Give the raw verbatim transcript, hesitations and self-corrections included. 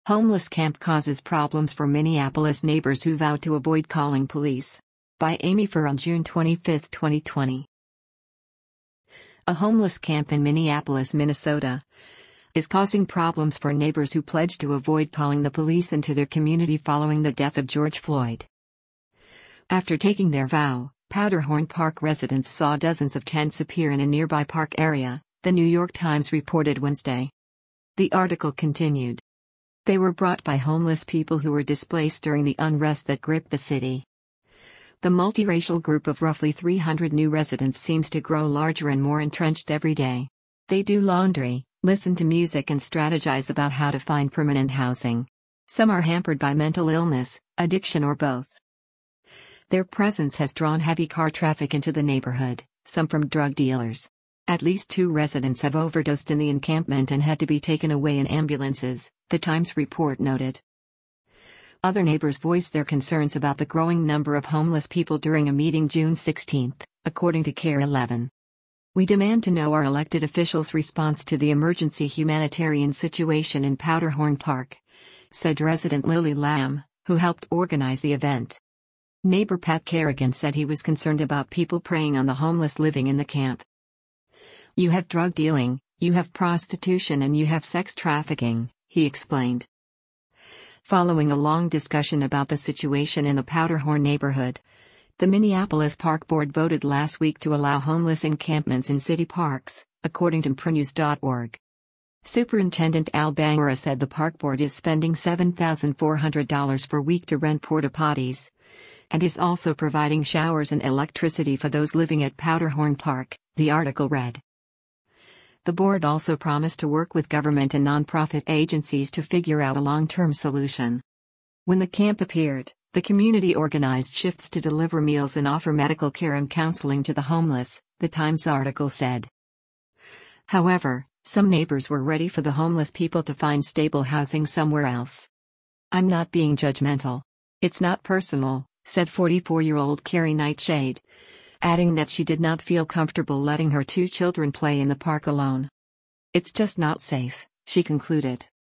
Homeless camp causes problems for Minneapolis neighbors who vowed to avoid calling police. By Amy Farrell, June twenty-fifth, twenty twenty. A homeless camp in Minneapolis, Minnesota, is causing problems for neighbors who pledged to avoid calling the police into their community following the death of George Floyd. After taking their vow, Powderhorn Park residents saw dozens of tents appear in a nearby park area, The New York Times reported Wednesday. The article continued. They were brought by homeless people who were displaced during the unrest that gripped the city. The multiracial group of roughly three hundred new residents seems to grow larger and more entrenched every day. They do laundry, listen to music, and strategize about how to find permanent housing. Some are hampered by mental illness, addiction, or both. Their presence has drawn heavy car traffic into the neighborhood, some from drug dealers. At least two residents have overdosed in the encampment and had to be taken away in ambulances, the Times report noted. Other neighbors voiced their concerns about the growing number of homeless people during a meeting June sixteenth, according to KARE eleven. We demand to know our elected officials' response to the emergency humanitarian situation in Powderhorn Park, said resident Lily Lamb, who helped organize the event. Neighbor Pat Kerrigan said he was concerned about people preying on the homeless living in the camp. You have drug dealing, you have prostitution, and you have sex trafficking, he explained. Following a long discussion about the situation in the Powderhorn neighborhood, the Minneapolis Park Board voted last week to allow homeless encampments in city parks, according to Prenews dot org. Superintendent Al Bangura said the park board is spending seven thousand four hundred dollars per week to rent porta potties, and is also providing showers and electricity for those living at Powderhorn Park, the article read. The board also promised to work with government and nonprofit agencies to figure out a long-term solution. When the camp appeared, the community organized shifts to deliver meals and offer medical care and counseling to the homeless, the Times article said. However, some neighbors were ready for the homeless people to find stable housing somewhere else. I'm not being judgmental. It's not personal, said forty-four-year-old Carrie Nightshade, adding that she did not feel comfortable letting her two children play in the park alone. It's just not safe, she concluded.